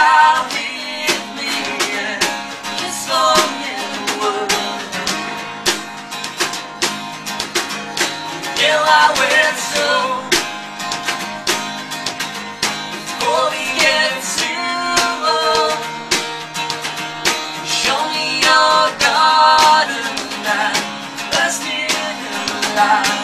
out with me and kiss long in the wood. Till I went slow before we get too low. Show me your garden and let's live life.